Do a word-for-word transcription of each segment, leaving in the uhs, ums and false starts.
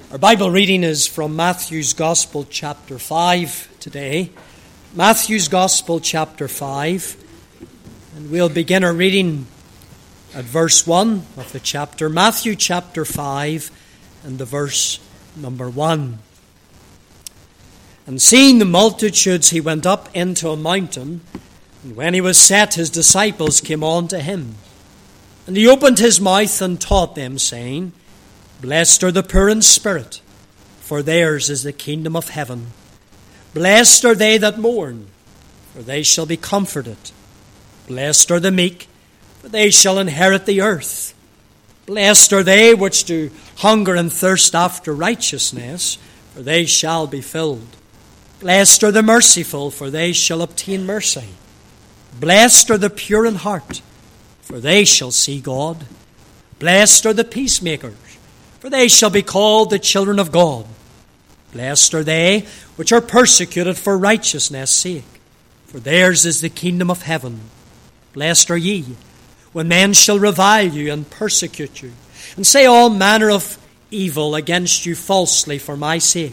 Our Bible reading is from Matthew's Gospel, chapter five today. Matthew's Gospel, chapter five. And we'll begin our reading at verse one of the chapter. Matthew chapter five and the verse number one. And seeing the multitudes, he went up into a mountain. And when he was set, his disciples came on to him. And he opened his mouth and taught them, saying, Blessed are the poor in spirit, for theirs is the kingdom of heaven. Blessed are they that mourn, for they shall be comforted. Blessed are the meek, for they shall inherit the earth. Blessed are they which do hunger and thirst after righteousness, for they shall be filled. Blessed are the merciful, for they shall obtain mercy. Blessed are the pure in heart, for they shall see God. Blessed are the peacemakers, for they shall be called the children of God. Blessed are they which are persecuted for righteousness' sake, for theirs is the kingdom of heaven. Blessed are ye, when men shall revile you and persecute you, and say all manner of evil against you falsely for my sake.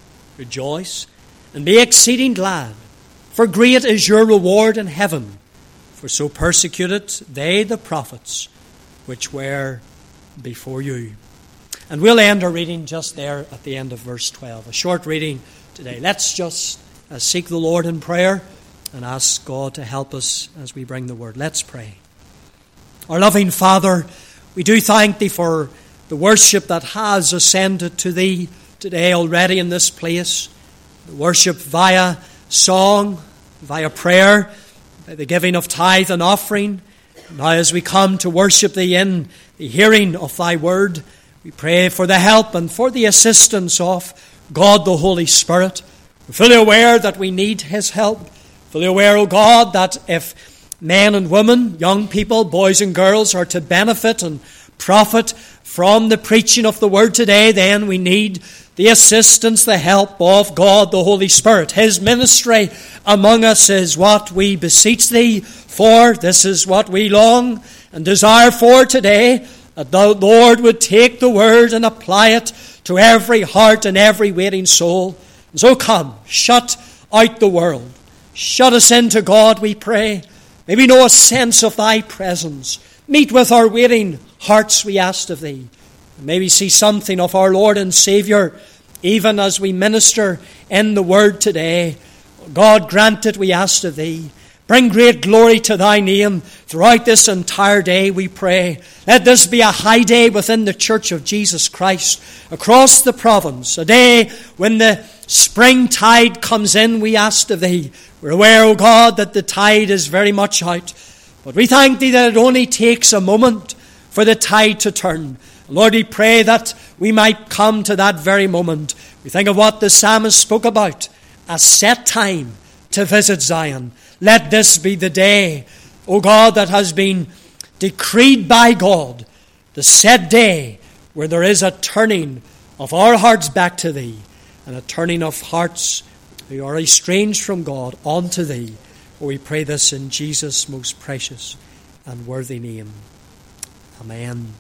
Rejoice, and be exceeding glad, for great is your reward in heaven. For so persecuted they the prophets which were before you. And we'll end our reading just there at the end of verse twelve. A short reading today. Let's just uh, seek the Lord in prayer and ask God to help us as we bring the word. Let's pray. Our loving Father, we do thank Thee for the worship that has ascended to Thee today already in this place. The worship via song, via prayer, by the giving of tithe and offering. Now as we come to worship Thee in the hearing of Thy word, we pray for the help and for the assistance of God the Holy Spirit. We're fully aware that we need His help. Fully aware, O God, that if men and women, young people, boys and girls are to benefit and profit from the preaching of the word today, then we need the assistance, the help of God the Holy Spirit. His ministry among us is what we beseech Thee for. This is what we long and desire for today, that the Lord would take the word and apply it to every heart and every waiting soul. And so come, shut out the world. Shut us into God, we pray. May we know a sense of Thy presence. Meet with our waiting hearts, we ask of Thee. And may we see something of our Lord and Saviour, even as we minister in the word today. God, grant it, we ask of Thee. Bring great glory to Thy name throughout this entire day, we pray. Let this be a high day within the Church of Jesus Christ across the province. A day when the spring tide comes in, we ask of Thee. We're aware, O God, that the tide is very much out. But we thank Thee that it only takes a moment for the tide to turn. Lord, we pray that we might come to that very moment. We think of what the psalmist spoke about, a set time to visit Zion. Let this be the day, O God, that has been decreed by God, the set day where there is a turning of our hearts back to Thee and a turning of hearts who are estranged from God unto Thee. For we pray this in Jesus' most precious and worthy name. Amen.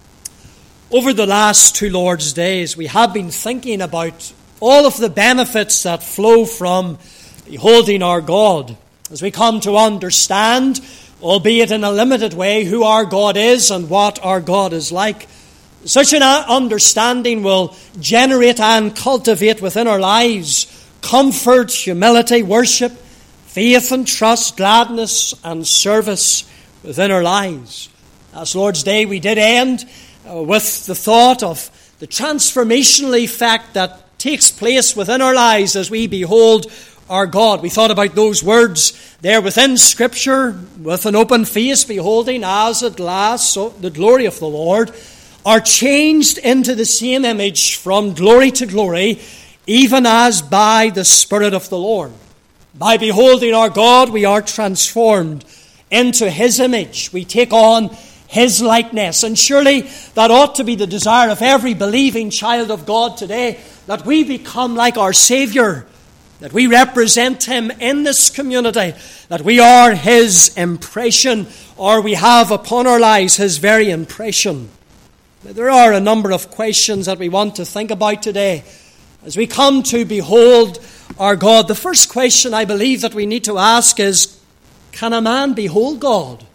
Over the last two Lord's Days, we have been thinking about all of the benefits that flow from beholding our God. As we come to understand, albeit in a limited way, who our God is and what our God is like, such an understanding will generate and cultivate within our lives comfort, humility, worship, faith and trust, gladness and service within our lives. Last Lord's Day we did end uh, with the thought of the transformational effect that takes place within our lives as we behold our God. We thought about those words there within Scripture, with an open face beholding as at last so the glory of the Lord, are changed into the same image from glory to glory, even as by the Spirit of the Lord. By beholding our God, we are transformed into His image. We take on His likeness. And surely that ought to be the desire of every believing child of God today, that we become like our Savior, that we represent Him in this community, that we are His impression, or we have upon our lives His very impression. There are a number of questions that we want to think about today as we come to behold our God. The first question I believe that we need to ask is, can a man behold God?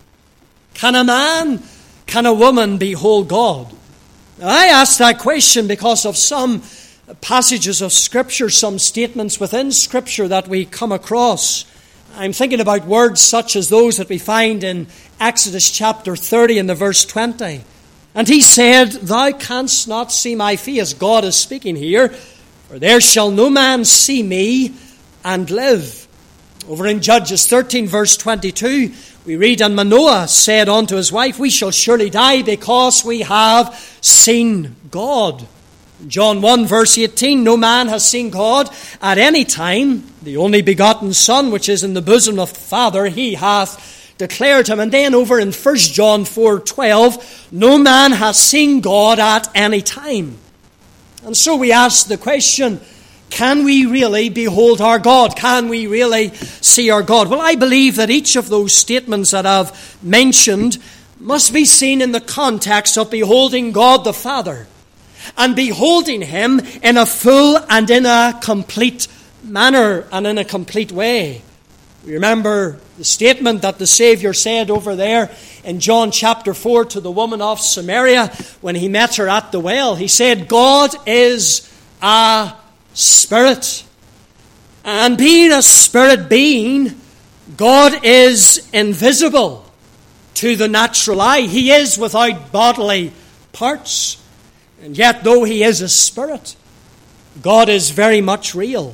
Can a man, can a woman behold God? Now, I ask that question because of some passages of Scripture, some statements within Scripture that we come across. I'm thinking about words such as those that we find in Exodus chapter thirty and the verse twenty. And he said, "Thou canst not see my face." God is speaking here. "For there shall no man see me and live." Over in Judges thirteen verse twenty-two, we read, "And Manoah said unto his wife, We shall surely die because we have seen God." John one verse eighteen, "No man has seen God at any time. The only begotten Son, which is in the bosom of the Father, he hath declared him." And then over in First John four twelve, "No man has seen God at any time." And so we ask the question, can we really behold our God? Can we really see our God? Well, I believe that each of those statements that I've mentioned must be seen in the context of beholding God the Father and beholding him in a full and in a complete manner and in a complete way. We remember the statement that the Savior said over there in John chapter four to the woman of Samaria when he met her at the well. He said, "God is a spirit. And being a spirit being, God is invisible to the natural eye. He is without bodily parts. And yet, though he is a spirit, God is very much real."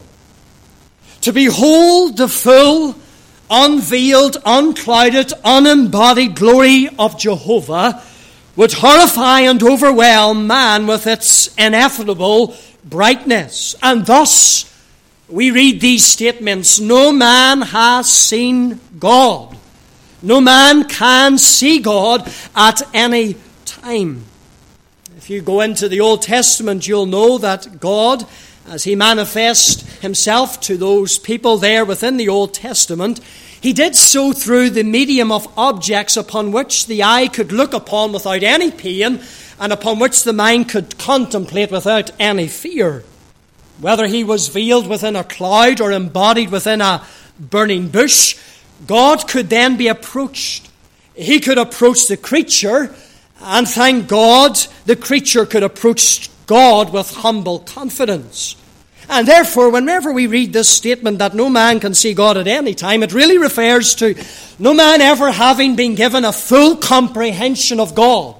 To behold the full, unveiled, unclouded, unembodied glory of Jehovah would horrify and overwhelm man with its ineffable brightness. And thus, we read these statements, "No man has seen God." No man can see God at any time. If you go into the Old Testament, you'll know that God, as he manifests himself to those people there within the Old Testament, he did so through the medium of objects upon which the eye could look upon without any pain and upon which the mind could contemplate without any fear. Whether he was veiled within a cloud or embodied within a burning bush, God could then be approached. He could approach the creature, and thank God, the creature could approach God with humble confidence. And therefore, whenever we read this statement that no man can see God at any time, it really refers to no man ever having been given a full comprehension of God.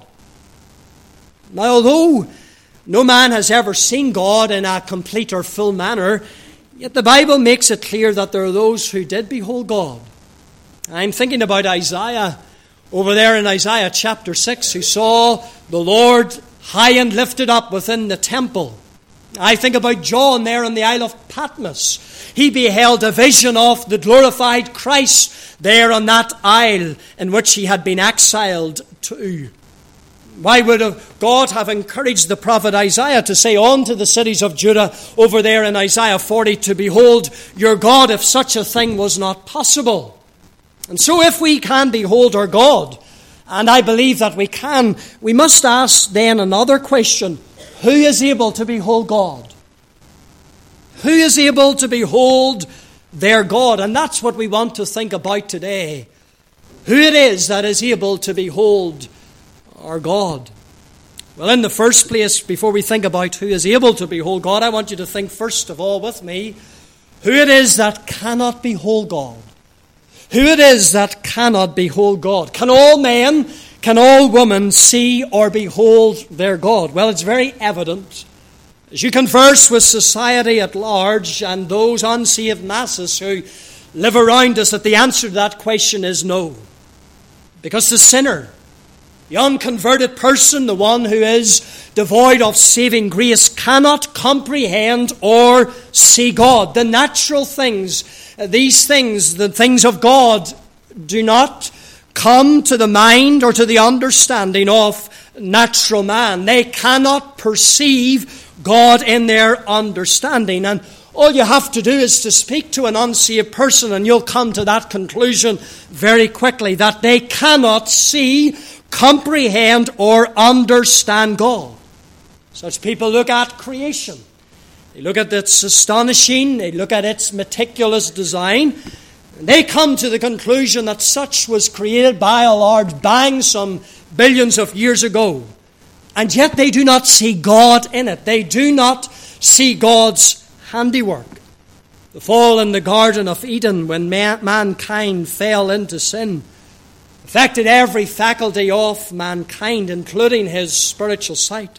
Now, although no man has ever seen God in a complete or full manner, yet the Bible makes it clear that there are those who did behold God. I'm thinking about Isaiah over there in Isaiah chapter six, who saw the Lord high and lifted up within the temple. I think about John there on the Isle of Patmos. He beheld a vision of the glorified Christ there on that isle in which he had been exiled to. Why would God have encouraged the prophet Isaiah to say unto the cities of Judah over there in Isaiah forty to behold your God if such a thing was not possible? And so if we can behold our God, and I believe that we can, we must ask then another question. Who is able to behold God? Who is able to behold their God? And that's what we want to think about today. Who it is that is able to behold our God. Well, in the first place, before we think about who is able to behold God, I want you to think first of all with me who it is that cannot behold God. Who it is that cannot behold God. Can all men, can all women see or behold their God? Well, it's very evident as you converse with society at large and those unsaved masses who live around us that the answer to that question is no. Because the sinner, the unconverted person, the one who is devoid of saving grace, cannot comprehend or see God. The natural things, these things, the things of God, do not come to the mind or to the understanding of natural man. They cannot perceive God in their understanding. And all you have to do is to speak to an unsaved person and you'll come to that conclusion very quickly, that they cannot see comprehend or understand God. Such people look at creation. They look at its astonishing, they look at its meticulous design, and they come to the conclusion that such was created by a large bang some billions of years ago. And yet they do not see God in it. They do not see God's handiwork. The fall in the Garden of Eden, when man- mankind fell into sin, affected every faculty of mankind, including his spiritual sight.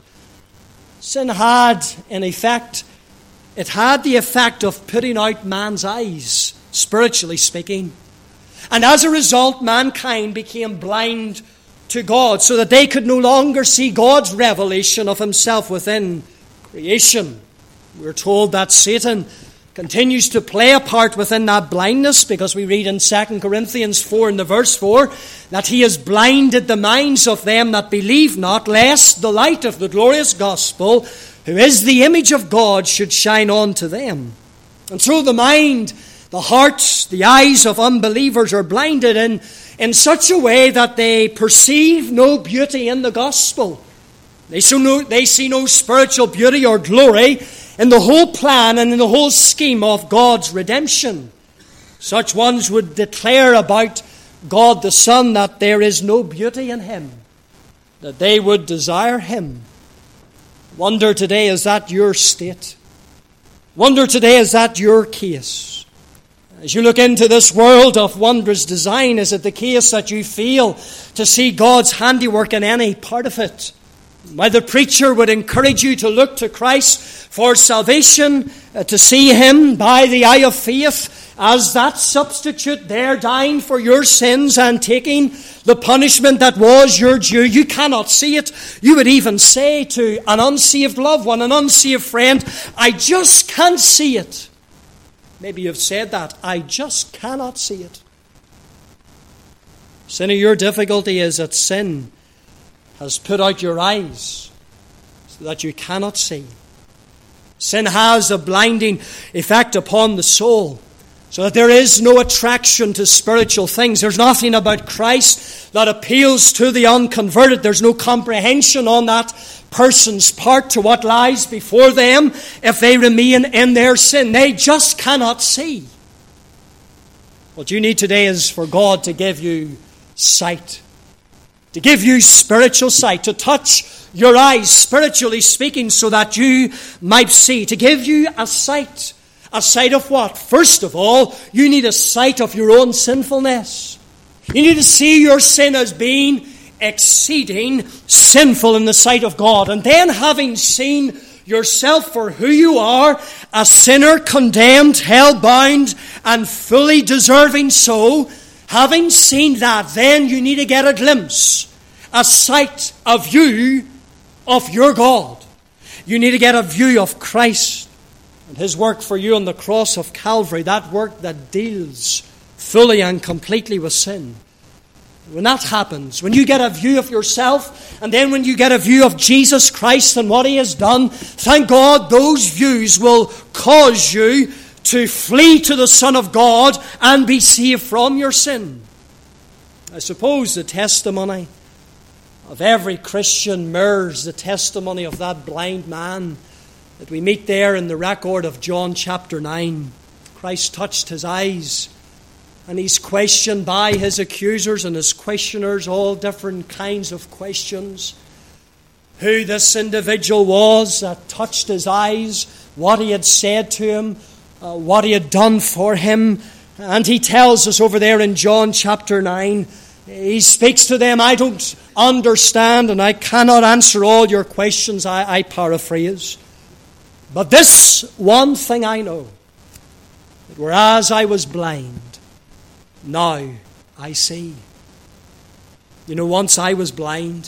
Sin had, in effect, it had the effect of putting out man's eyes, spiritually speaking. And as a result, mankind became blind to God, so that they could no longer see God's revelation of himself within creation. We're told that Satan continues to play a part within that blindness, because we read in Second Corinthians four in the verse four that he has blinded the minds of them that believe not, lest the light of the glorious gospel, who is the image of God, should shine on to them. And so the mind, the hearts, the eyes of unbelievers are blinded in, in such a way that they perceive no beauty in the gospel. They see no, they see no spiritual beauty or glory in the whole plan and in the whole scheme of God's redemption. Such ones would declare about God the Son that there is no beauty in him, that they would desire him. Wonder today, is that your state? Wonder today, is that your case? As you look into this world of wondrous design, is it the case that you feel to see God's handiwork in any part of it? While the preacher would encourage you to look to Christ for salvation, uh, to see him by the eye of faith as that substitute there dying for your sins and taking the punishment that was your due, you cannot see it. You would even say to an unsaved loved one, an unsaved friend, I just can't see it. Maybe you've said that. I just cannot see it. Sinner, your difficulty is that sin has put out your eyes so that you cannot see. Sin has a blinding effect upon the soul, so that there is no attraction to spiritual things. There's nothing about Christ that appeals to the unconverted. There's no comprehension on that person's part to what lies before them if they remain in their sin. They just cannot see. What you need today is for God to give you sight, to give you spiritual sight, to touch your eyes, spiritually speaking, so that you might see, to give you a sight. A sight of what? First of all, you need a sight of your own sinfulness. You need to see your sin as being exceeding sinful in the sight of God. And then, having seen yourself for who you are, a sinner, condemned, hell-bound, and fully deserving so, having seen that, then you need to get a glimpse, a sight of you, of your God. You need to get a view of Christ and his work for you on the cross of Calvary, that work that deals fully and completely with sin. When that happens, when you get a view of yourself, and then when you get a view of Jesus Christ and what he has done, thank God those views will cause you to flee to the Son of God and be saved from your sin. I suppose the testimony of every Christian mirrors the testimony of that blind man that we meet there in the record of John chapter nine. Christ touched his eyes, and he's questioned by his accusers and his questioners, all different kinds of questions. Who this individual was that touched his eyes, what he had said to him, uh, what he had done for him. And he tells us over there in John chapter nine, he speaks to them, I don't understand and I cannot answer all your questions, I, I paraphrase. But this one thing I know, that whereas I was blind, now I see. You know, once I was blind.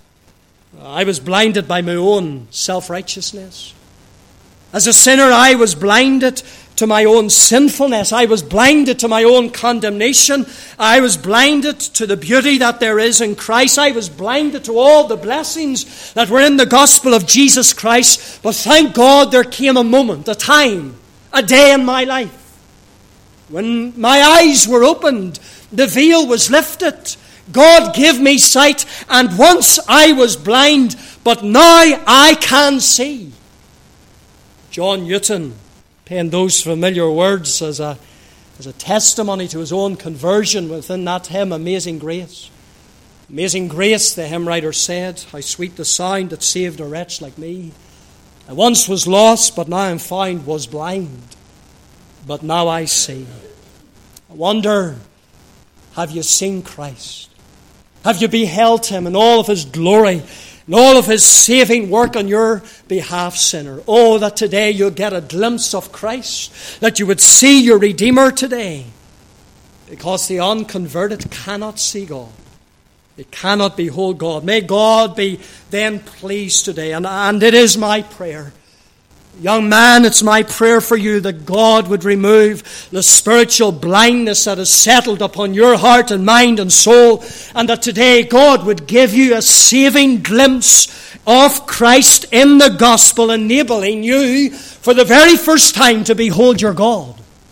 I was blinded by my own self-righteousness. As a sinner, I was blinded to my own sinfulness. I was blinded to my own condemnation. I was blinded to the beauty that there is in Christ. I was blinded to all the blessings that were in the gospel of Jesus Christ. But thank God there came a moment, a time, a day in my life when my eyes were opened, the veil was lifted, God gave me sight, and once I was blind, but now I can see. John Newton penned those familiar words as a, as a testimony to his own conversion within that hymn, Amazing Grace. Amazing grace, the hymn writer said, how sweet the sound that saved a wretch like me. I once was lost, but now I'm found, was blind, but now I see. I wonder, have you seen Christ? Have you beheld him in all of his glory, in all of his saving work on your behalf, sinner? Oh, that today you'll get a glimpse of Christ, that you would see your Redeemer today, because the unconverted cannot see God. They cannot behold God. May God be then pleased today. And, and it is my prayer. Young man, it's my prayer for you that God would remove the spiritual blindness that has settled upon your heart and mind and soul. And that today God would give you a saving glimpse of Christ in the gospel, enabling you for the very first time to behold your God.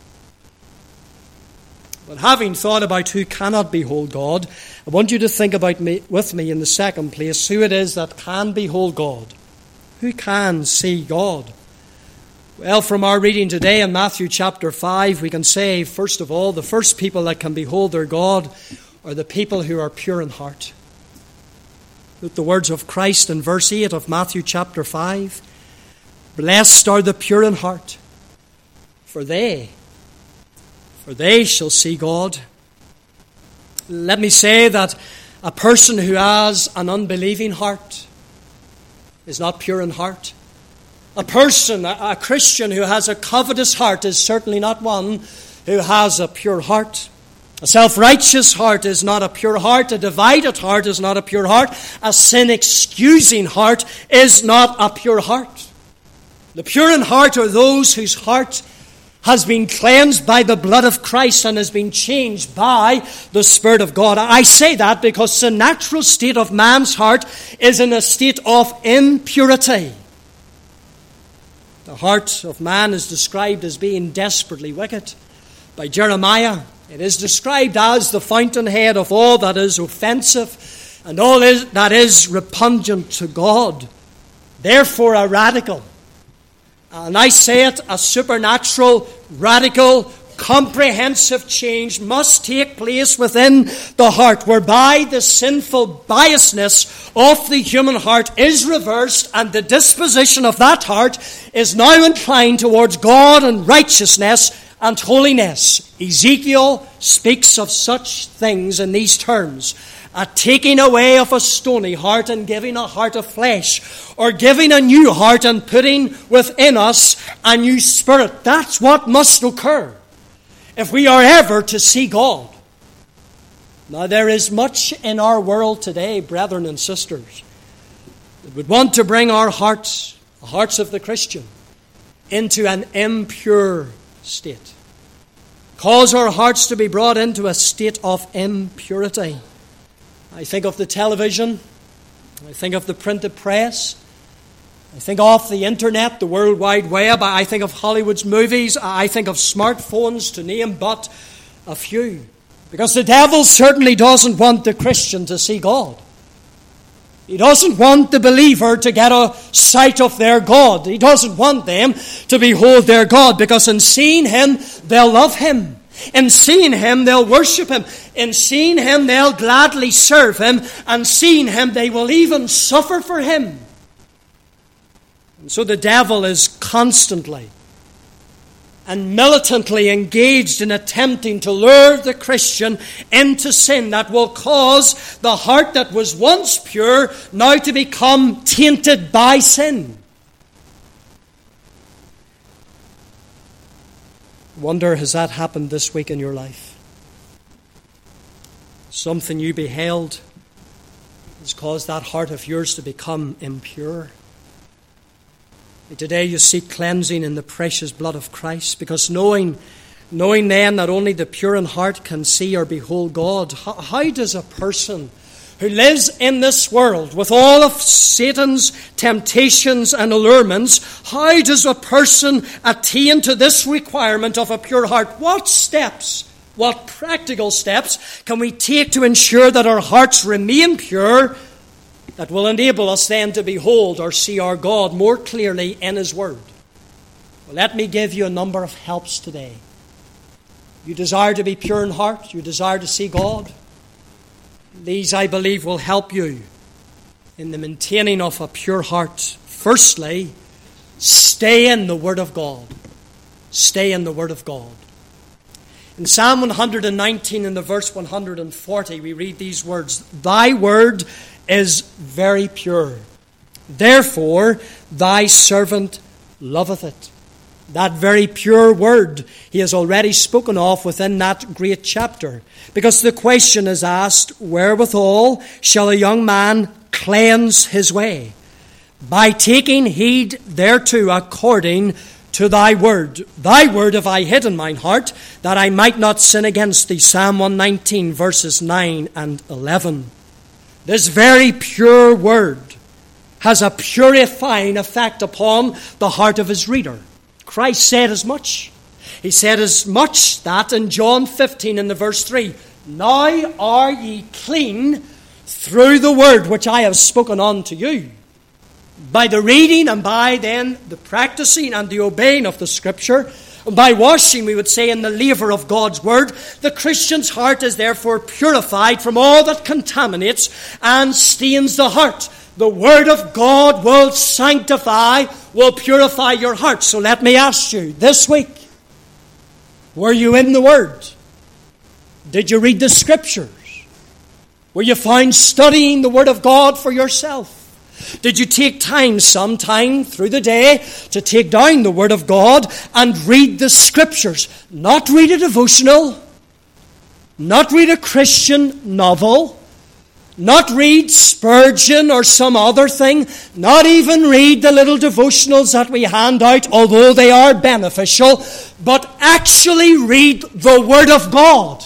But having thought about who cannot behold God, I want you to think about me with me in the second place who it is that can behold God. Who can see God? Well, from our reading today in Matthew chapter five, we can say, first of all, the first people that can behold their God are the people who are pure in heart. Note the words of Christ in verse eight of Matthew chapter five. Blessed are the pure in heart, for they For they shall see God. Let me say that a person who has an unbelieving heart is not pure in heart. A person, a Christian who has a covetous heart is certainly not one who has a pure heart. A self-righteous heart is not a pure heart. A divided heart is not a pure heart. A sin-excusing heart is not a pure heart. The pure in heart are those whose heart has been cleansed by the blood of Christ and has been changed by the Spirit of God. I say that because the natural state of man's heart is in a state of impurity. The heart of man is described as being desperately wicked. By Jeremiah, it is described as the fountainhead of all that is offensive and all that is repugnant to God. Therefore, a radical, and I say it, a supernatural, radical, comprehensive change must take place within the heart, whereby the sinful biasness of the human heart is reversed and the disposition of that heart is now inclined towards God and righteousness and holiness. Ezekiel speaks of such things in these terms: a taking away of a stony heart and giving a heart of flesh, or giving a new heart and putting within us a new spirit. That's what must occur if we are ever to see God. Now, there is much in our world today, brethren and sisters, that would want to bring our hearts, the hearts of the Christian, into an impure state. Cause our hearts to be brought into a state of impurity. I think of the television, I think of the printed press, I think of the internet, the World Wide Web, I think of Hollywood's movies, I think of smartphones, to name but a few. Because the devil certainly doesn't want the Christian to see God. He doesn't want the believer to get a sight of their God. He doesn't want them to behold their God, because in seeing Him, they'll love Him. In seeing Him, they'll worship Him. In seeing Him, they'll gladly serve Him. And seeing Him, they will even suffer for Him. And so the devil is constantly and militantly engaged in attempting to lure the Christian into sin that will cause the heart that was once pure now to become tainted by sin. Wonder, has that happened this week in your life? Something you beheld has caused that heart of yours to become impure. Today you seek cleansing in the precious blood of Christ, because knowing, knowing then that only the pure in heart can see or behold God, how, how does a person who lives in this world with all of Satan's temptations and allurements, how does a person attain to this requirement of a pure heart? What steps What practical steps can we take to ensure that our hearts remain pure, that will enable us then to behold or see our God more clearly in His Word? Well, let me give you a number of helps today. You desire to be pure in heart, you desire to see God. These, I believe, will help you in the maintaining of a pure heart. Firstly, stay in the Word of God. Stay in the Word of God. In Psalm one hundred nineteen, in the verse one hundred forty, we read these words, "Thy word is very pure. Therefore, thy servant loveth it." That very pure word he has already spoken of within that great chapter. Because the question is asked, wherewithal shall a young man cleanse his way? By taking heed thereto according to thy word. Thy word have I hid in mine heart, that I might not sin against thee. Psalm one nineteen, verses nine and eleven. This very pure word has a purifying effect upon the heart of his reader. Christ said as much. He said as much that in John fifteen in the verse three, "Now are ye clean through the word which I have spoken unto you." By the reading and by then the practicing and the obeying of the Scripture, and by washing, we would say, in the laver of God's Word, the Christian's heart is therefore purified from all that contaminates and stains the heart. The Word of God will sanctify, will purify your heart. So let me ask you, this week, were you in the Word? Did you read the Scriptures? Were you found studying the Word of God for yourself? Did you take time sometime through the day to take down the Word of God and read the Scriptures? Not read a devotional, not read a Christian novel, not read Spurgeon or some other thing, not even read the little devotionals that we hand out, although they are beneficial, but actually read the Word of God.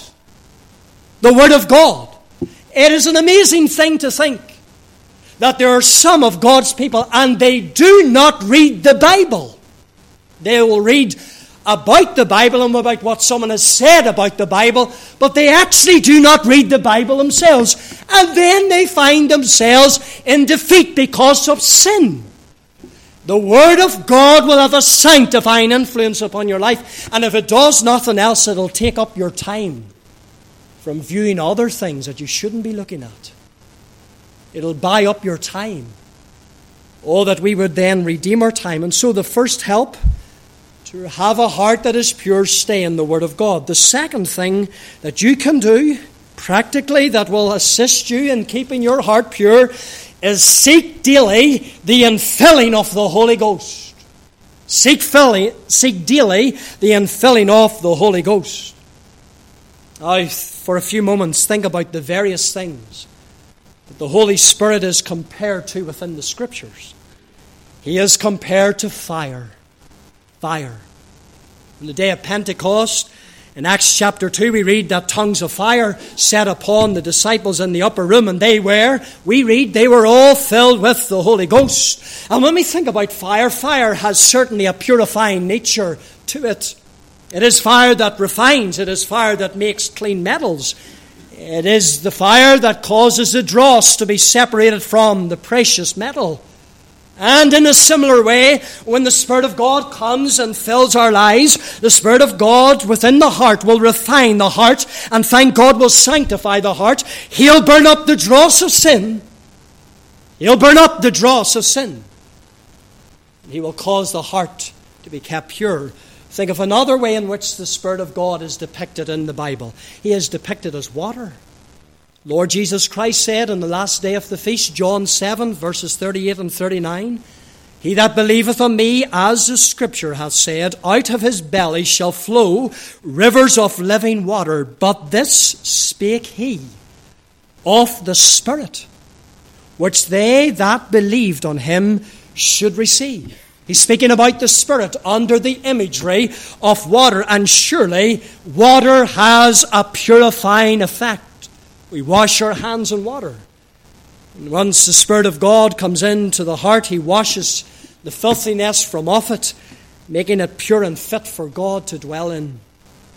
The Word of God. It is an amazing thing to think that there are some of God's people and they do not read the Bible. They will read about the Bible and about what someone has said about the Bible, but they actually do not read the Bible themselves. And then they find themselves in defeat because of sin. The Word of God will have a sanctifying influence upon your life, and if it does nothing else, it'll take up your time from viewing other things that you shouldn't be looking at. It'll buy up your time. Oh, that we would then redeem our time. And so the first help to have a heart that is pure, stay in the Word of God. The second thing that you can do practically that will assist you in keeping your heart pure is seek daily the infilling of the Holy Ghost. Seek, filling, seek daily the infilling of the Holy Ghost. Now, for a few moments, think about the various things that the Holy Spirit is compared to within the Scriptures. He is compared to fire. Fire. On the day of Pentecost, in Acts chapter two, we read that tongues of fire set upon the disciples in the upper room, and they were, we read, they were all filled with the Holy Ghost. And when we think about fire, fire has certainly a purifying nature to it. It is fire that refines. It is fire that makes clean metals. It is the fire that causes the dross to be separated from the precious metal. And in a similar way, when the Spirit of God comes and fills our lives, the Spirit of God within the heart will refine the heart, and thank God will sanctify the heart. He'll burn up the dross of sin. He'll burn up the dross of sin. He will cause the heart to be kept pure. Think of another way in which the Spirit of God is depicted in the Bible. He is depicted as water. Lord Jesus Christ said on the last day of the feast, John seven, verses thirty-eight and thirty-nine, "He that believeth on me, as the Scripture hath said, out of his belly shall flow rivers of living water. But this spake he of the Spirit, which they that believed on him should receive." He's speaking about the Spirit under the imagery of water, and surely water has a purifying effect. We wash our hands in water. And once the Spirit of God comes into the heart, He washes the filthiness from off it, making it pure and fit for God to dwell in.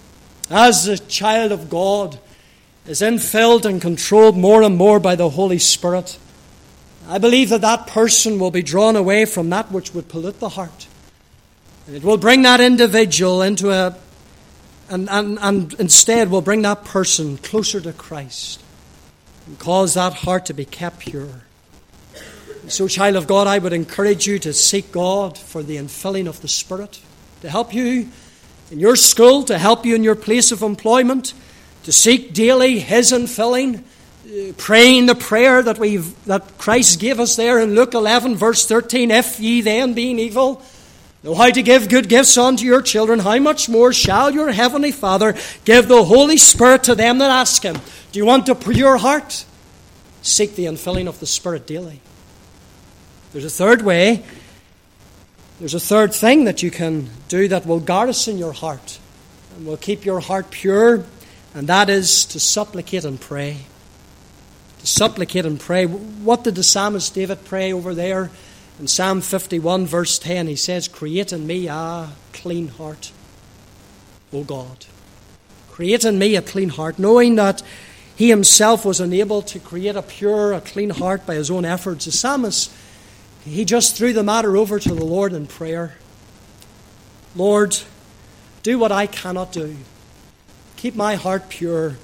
as the child of God is infilled and controlled more and more by the Holy Spirit, I believe that that person will be drawn away from that which would pollute the heart. And it will bring that individual into a, and, and, and instead will bring that person closer to Christ and cause that heart to be kept pure. And so, child of God, I would encourage you to seek God for the infilling of the Spirit, to help you in your school, to help you in your place of employment, to seek daily His infilling, uh, praying the prayer that we've that Christ gave us there in Luke eleven, verse thirteen, if ye then, being evil, know how to give good gifts unto your children, how much more shall your heavenly Father give the Holy Spirit to them that ask Him? Do you want a pure heart? Seek the infilling of the Spirit daily. There's a third way. There's a third thing that you can do that will garrison your heart and will keep your heart pure, and that is to supplicate and pray. To supplicate and pray. What did the psalmist David pray over there in Psalm fifty-one, verse ten? He says, create in me a clean heart, O God. Create in me a clean heart, knowing that he himself was unable to create a pure, a clean heart by his own efforts. The psalmist, he just threw the matter over to the Lord in prayer. Lord, do what I cannot do. Keep my heart pure.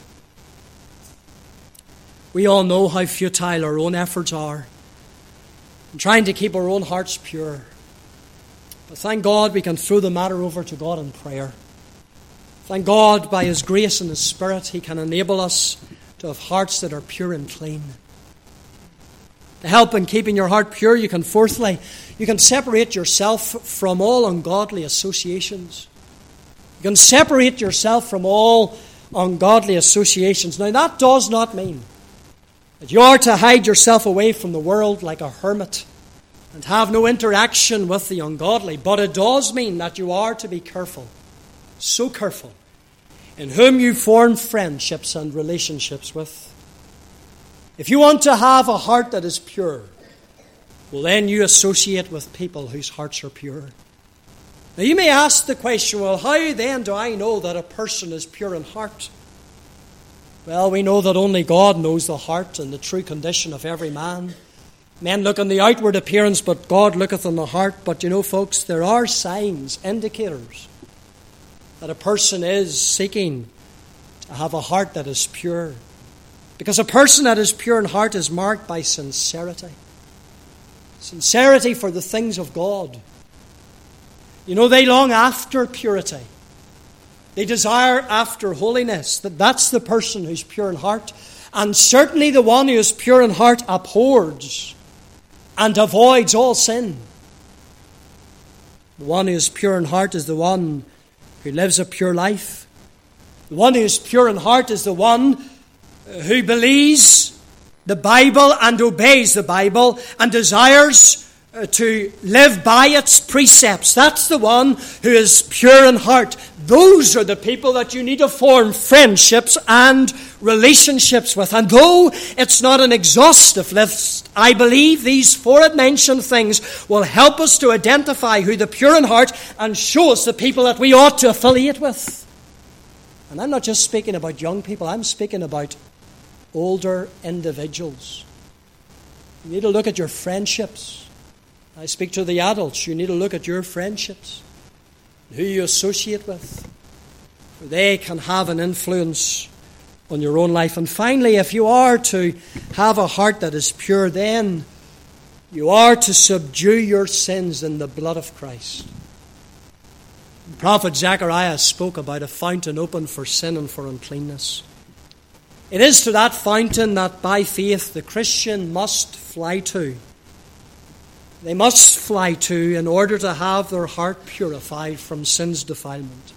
We all know how futile our own efforts are in trying to keep our own hearts pure. But thank God we can throw the matter over to God in prayer. Thank God by His grace and His Spirit He can enable us to have hearts that are pure and clean. To help in keeping your heart pure, you can fourthly, you can separate yourself from all ungodly associations. You can separate yourself from all ungodly associations. Now that does not mean that you are to hide yourself away from the world like a hermit and have no interaction with the ungodly, but it does mean that you are to be careful, so careful, in whom you form friendships and relationships with. If you want to have a heart that is pure, well, then you associate with people whose hearts are pure. Now you may ask the question, well, how then do I know that a person is pure in heart? Well, we know that only God knows the heart and the true condition of every man. Men look on the outward appearance, but God looketh on the heart. But you know, folks, there are signs, indicators, that a person is seeking to have a heart that is pure. Because a person that is pure in heart is marked by sincerity. Sincerity for the things of God. You know, they long after purity. They desire after holiness. That that's the person who's pure in heart. And certainly the one who is pure in heart abhors and avoids all sin. The one who is pure in heart is the one who lives a pure life. The one who is pure in heart is the one who believes the Bible and obeys the Bible and desires to live by its precepts. That's the one who is pure in heart. Those are the people that you need to form friendships and relationships with. And though it's not an exhaustive list, I believe these four mentioned things will help us to identify who the pure in heart and show us the people that we ought to affiliate with. And I'm not just speaking about young people, I'm speaking about older individuals. You need to look at your friendships. I speak to the adults. You need to look at your friendships, who you associate with, for they can have an influence on your own life. And finally, if you are to have a heart that is pure, then you are to subdue your sins in the blood of Christ. The prophet Zechariah spoke about a fountain open for sin and for uncleanness. It is to that fountain that by faith the Christian must fly to. They must fly to in order to have their heart purified from sin's defilement.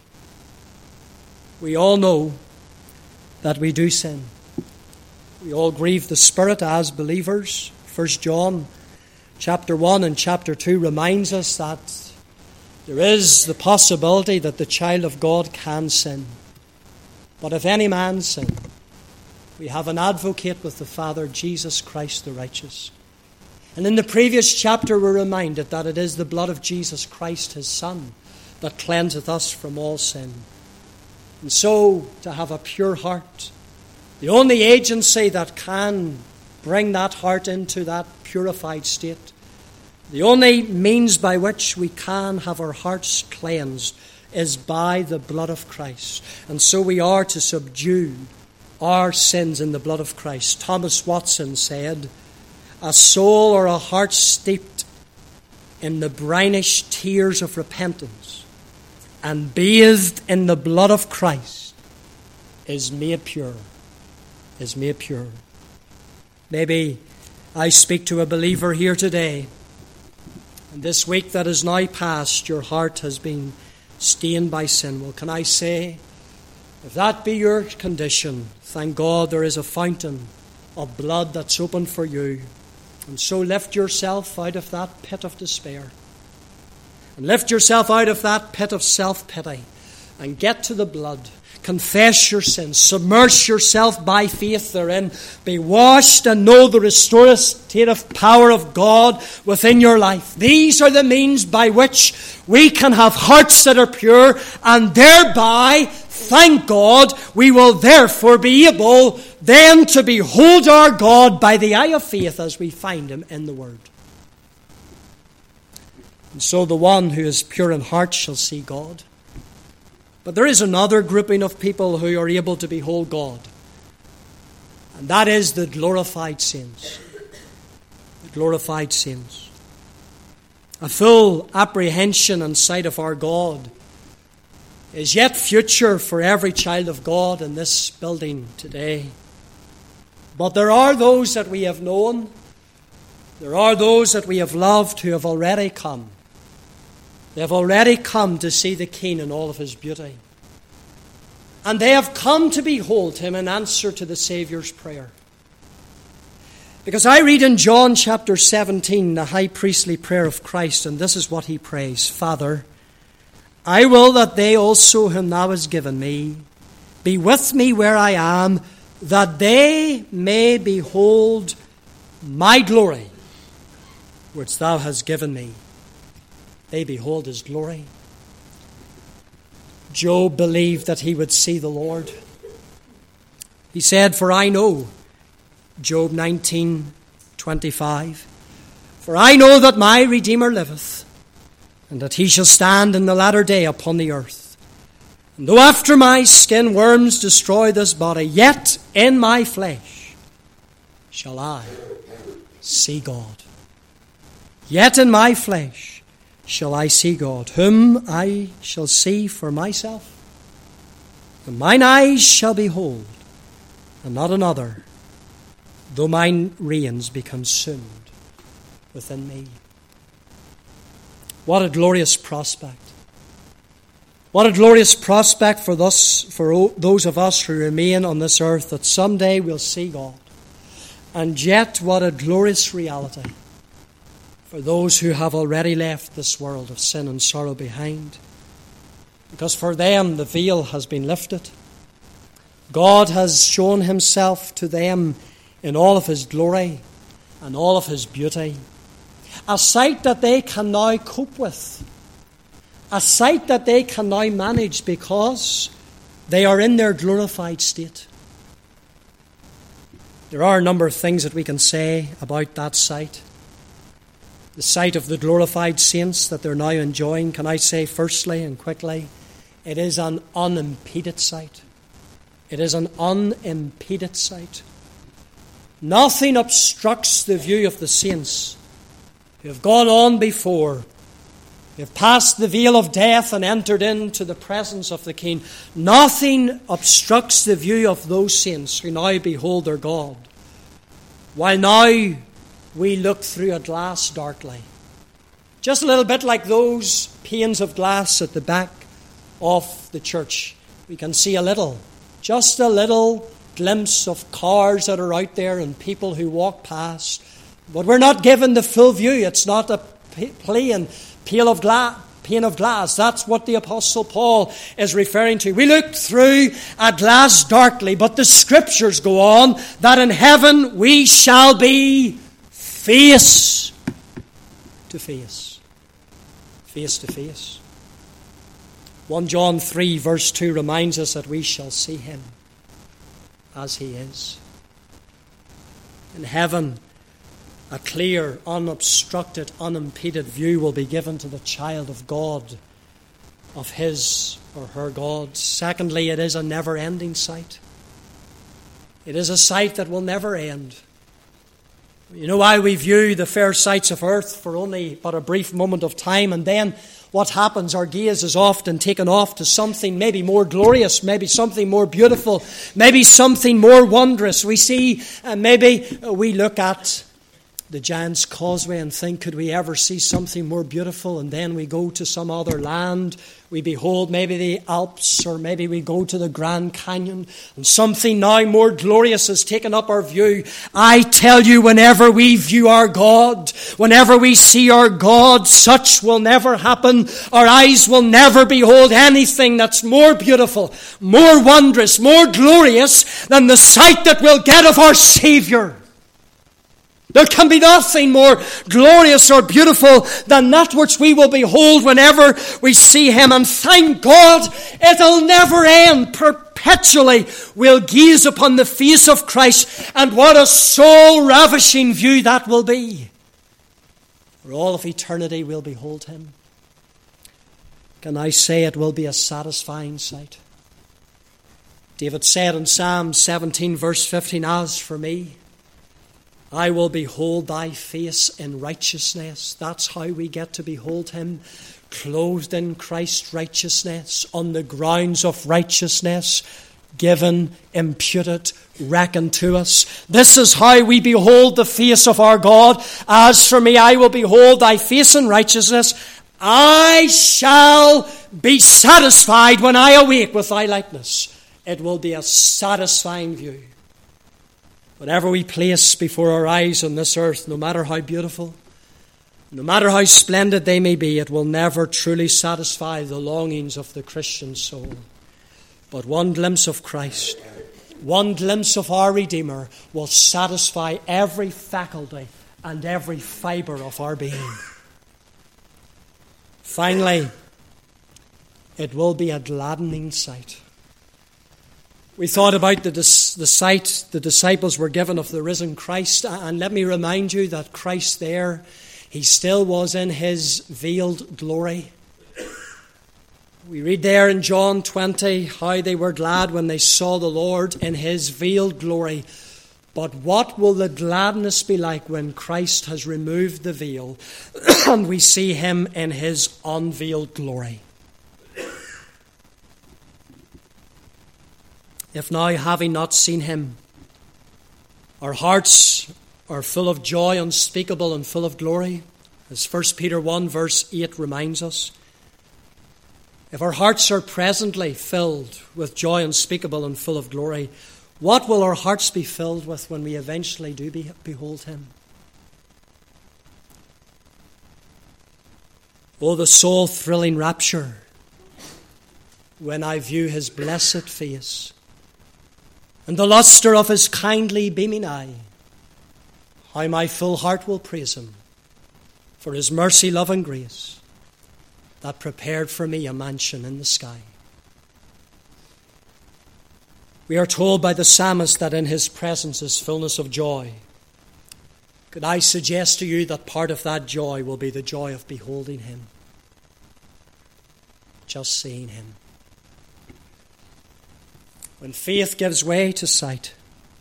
We all know that we do sin. We all grieve the Spirit as believers. First John chapter one and chapter two reminds us that there is the possibility that the child of God can sin. But if any man sin, we have an advocate with the Father, Jesus Christ the righteous. And in the previous chapter we're reminded that it is the blood of Jesus Christ, His Son, that cleanseth us from all sin. And so, to have a pure heart, the only agency that can bring that heart into that purified state, the only means by which we can have our hearts cleansed is by the blood of Christ. And so we are to subdue our sins in the blood of Christ. Thomas Watson said, "A soul or a heart steeped in the brinish tears of repentance and bathed in the blood of Christ is made pure." Is made pure. Maybe I speak to a believer here today, and this week that is now past, your heart has been stained by sin. Well, can I say, if that be your condition, thank God there is a fountain of blood that's open for you. And so lift yourself out of that pit of despair, and lift yourself out of that pit of self-pity, and get to the blood. Confess your sins. Submerge yourself by faith therein. Be washed and know the restorative power of God within your life. These are the means by which we can have hearts that are pure, and thereby, thank God, we will therefore be able then to behold our God by the eye of faith as we find Him in the Word. And so the one who is pure in heart shall see God. But there is another grouping of people who are able to behold God, and that is the glorified saints. The glorified saints. A full apprehension and sight of our God is yet future for every child of God in this building today. But there are those that we have known, there are those that we have loved who have already come. They have already come to see the King in all of His beauty. And they have come to behold Him in answer to the Saviour's prayer. Because I read in John chapter seventeen, the high priestly prayer of Christ, and this is what He prays: "Father, I will that they also whom Thou hast given me be with me where I am, that they may behold my glory, which Thou hast given me." They behold His glory. Job believed that he would see the Lord. He said, "For I know," Job nineteen twenty-five, "for I know that my Redeemer liveth, and that He shall stand in the latter day upon the earth. And though after my skin worms destroy this body, yet in my flesh shall I see God. Yet in my flesh shall I see God, whom I shall see for myself. And mine eyes shall behold, and not another, though mine reins be consumed within me." What a glorious prospect. What a glorious prospect for thus for those of us who remain on this earth, that someday we'll see God. And yet what a glorious reality for those who have already left this world of sin and sorrow behind. Because for them the veil has been lifted. God has shown Himself to them in all of His glory and all of His beauty. A sight that they can now cope with. A sight that they can now manage because they are in their glorified state. There are a number of things that we can say about that sight. The sight of the glorified saints that they're now enjoying. Can I say firstly and quickly, it is an unimpeded sight. It is an unimpeded sight. Nothing obstructs the view of the saints who have gone on before, who have passed the veil of death and entered into the presence of the King. Nothing obstructs the view of those saints who now behold their God, while now we look through a glass darkly. Just a little bit like those panes of glass at the back of the church. We can see a little, just a little glimpse of cars that are out there and people who walk past. But we're not given the full view. It's not a plain pane of glass. Pane of glass. That's what the Apostle Paul is referring to. We look through a glass darkly, but the Scriptures go on that in heaven we shall be face to face. Face to face. First John three verse two reminds us that we shall see him as he is. In heaven, a clear, unobstructed, unimpeded view will be given to the child of God, of his or her God. Secondly, it is a never-ending sight. It is a sight that will never end. You know why we view the fair sights of earth for only but a brief moment of time, and then what happens? Our gaze is often taken off to something maybe more glorious, maybe something more beautiful, maybe something more wondrous. We see, uh, maybe we look at the Giant's Causeway and think, could we ever see something more beautiful? And then we go to some other land. We behold maybe the Alps, or maybe we go to the Grand Canyon, and something now more glorious has taken up our view. I tell you, whenever we view our God, whenever we see our God, such will never happen. Our eyes will never behold anything that's more beautiful, more wondrous, more glorious than the sight that we'll get of our Savior. There can be nothing more glorious or beautiful than that which we will behold whenever we see him. And thank God, it'll never end. Perpetually we'll gaze upon the face of Christ, and what a soul-ravishing view that will be. For all of eternity we'll behold him. Can I say it will be a satisfying sight? David said in Psalm seventeen verse fifteen, as for me, I will behold thy face in righteousness. That's how we get to behold him, clothed in Christ's righteousness, on the grounds of righteousness, given, imputed, reckoned to us. This is how we behold the face of our God. As for me, I will behold thy face in righteousness. I shall be satisfied when I awake with thy likeness. It will be a satisfying view. Whatever we place before our eyes on this earth, no matter how beautiful, no matter how splendid they may be, it will never truly satisfy the longings of the Christian soul. But one glimpse of Christ, one glimpse of our Redeemer will satisfy every faculty and every fibre of our being. Finally, it will be a gladdening sight. We thought about the, the sight the disciples were given of the risen Christ, and let me remind you that Christ there, he still was in his veiled glory. We read there in John twenty how they were glad when they saw the Lord in his veiled glory. But what will the gladness be like when Christ has removed the veil and we see him in his unveiled glory? If now, having not seen him, our hearts are full of joy unspeakable and full of glory, as First Peter one verse eight reminds us, if our hearts are presently filled with joy unspeakable and full of glory, what will our hearts be filled with when we eventually do be- behold him? Oh, the soul-thrilling rapture when I view his blessed face, and the lustre of his kindly beaming eye, how my full heart will praise him for his mercy, love, and grace that prepared for me a mansion in the sky. We are told by the psalmist that in his presence is fullness of joy. Could I suggest to you that part of that joy will be the joy of beholding him, just seeing him? When faith gives way to sight,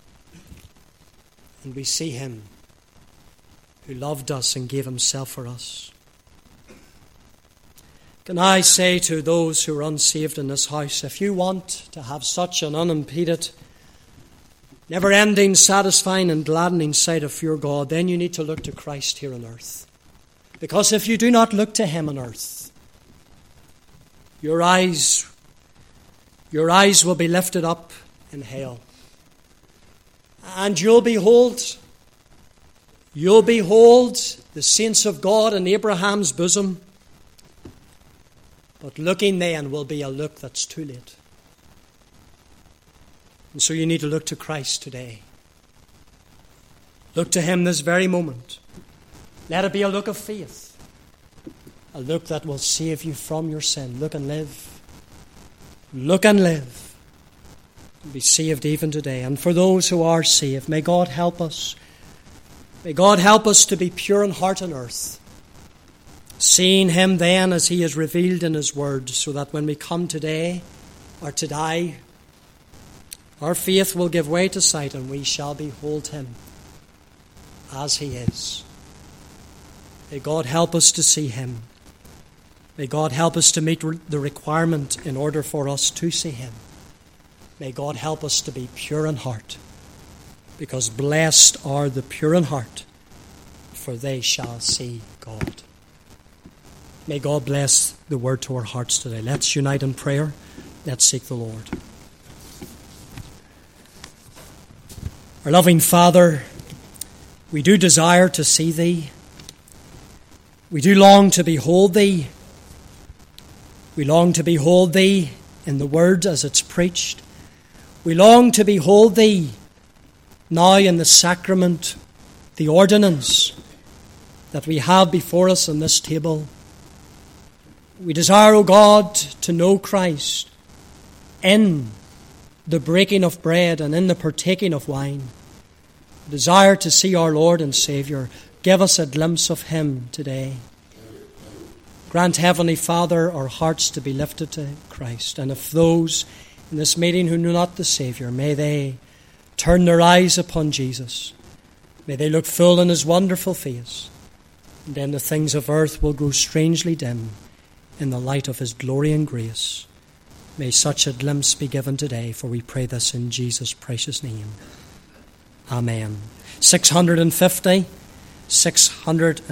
and we see him who loved us and gave himself for us. Can I say to those who are unsaved in this house, if you want to have such an unimpeded, never-ending, satisfying and gladdening sight of your God, then you need to look to Christ here on earth. Because if you do not look to him on earth, your eyes Your eyes will be lifted up in hell. And you'll behold, you'll behold the saints of God in Abraham's bosom. But looking then will be a look that's too late. And so you need to look to Christ today. Look to him this very moment. Let it be a look of faith. A look that will save you from your sin. Look and live look and live, and be saved even today. And for those who are saved, may God help us. May God help us to be pure in heart and earth, seeing him then as he is revealed in his word, so that when we come today or to die, our faith will give way to sight and we shall behold him as he is. May God help us to see him. May God help us to meet the requirement in order for us to see him. May God help us to be pure in heart, because blessed are the pure in heart, for they shall see God. May God bless the word to our hearts today. Let's unite in prayer. Let's seek the Lord. Our loving Father, we do desire to see thee. We do long to behold thee. We long to behold thee in the word as it's preached. We long to behold thee now in the sacrament, the ordinance that we have before us on this table. We desire, O God, to know Christ in the breaking of bread and in the partaking of wine. We desire to see our Lord and Saviour. Give us a glimpse of him today. Grant, Heavenly Father, our hearts to be lifted to Christ. And if those in this meeting who know not the Saviour, may they turn their eyes upon Jesus. May they look full in his wonderful face. And then the things of earth will grow strangely dim in the light of his glory and grace. May such a glimpse be given today, for we pray this in Jesus' precious name. Amen. six hundred fifty, six hundred